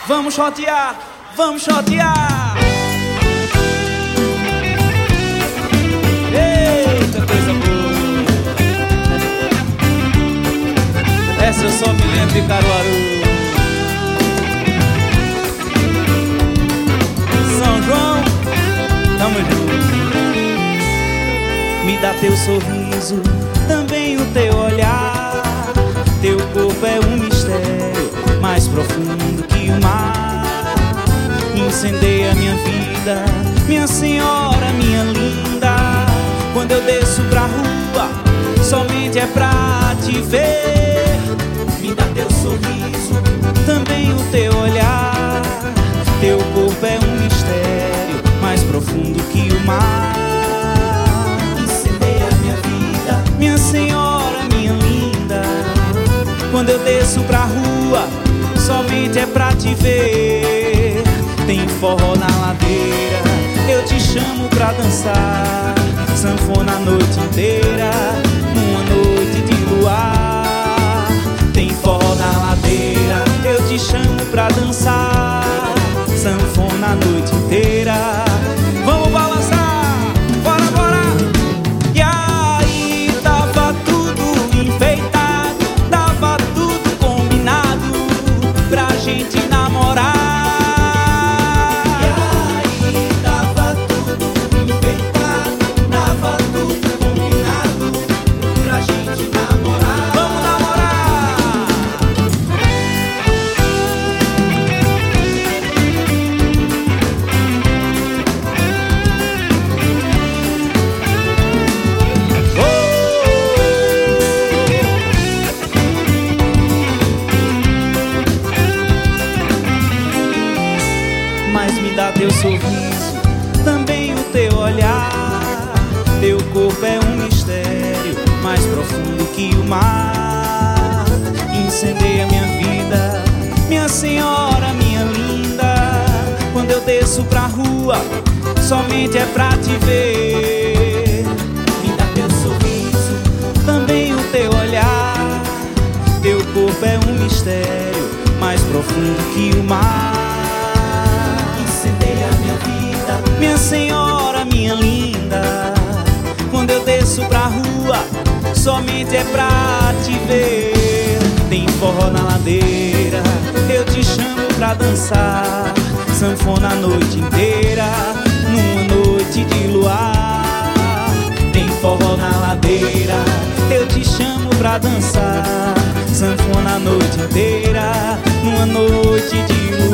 Vamos rodear, vamos rodear. Eita, coisa boa. Essa eu só me lembro de Caruaru. São João, tamo junto. Me dá teu sorriso, também o teu olhar. Teu corpo é um mistério mais profundo que o mar. Incendeia minha vida, minha senhora, minha linda. Quando eu desço pra rua, somente é pra te ver. Me dá teu sorriso, também o teu olhar. Teu corpo é um mistério mais profundo que o mar. Incendeia minha vida, minha senhora, minha linda. Quando eu desço pra rua, somente é pra te ver. Tem forró na ladeira, eu te chamo pra dançar. Sanfona a noite inteira, numa noite de luar. Tem forró na ladeira, eu te chamo pra dançar. Sanfona a noite inteira. Vamos balançar, bora, bora. E aí tava tudo enfeitado, tava tudo combinado pra gente namorar. E aí tava tudo enfeitado, tava tudo combinado pra gente namorar. Vamos namorar. Mas me dá teu sorriso, também o teu olhar. Teu corpo é um mistério mais profundo que o mar. Incendeia minha vida, minha senhora, minha linda. Quando eu desço pra rua, somente é pra te ver. Me dá teu sorriso, também o teu olhar. Teu corpo é um mistério mais profundo que o mar. Incendeia minha vida, minha senhora, minha linda. Quando eu desço pra rua, somente é pra te ver. Tem forró na ladeira, eu te chamo pra dançar. Sanfona a noite inteira, numa noite de luar. Tem forró na ladeira, eu te chamo pra dançar. Sanfona a noite inteira, numa noite de luar.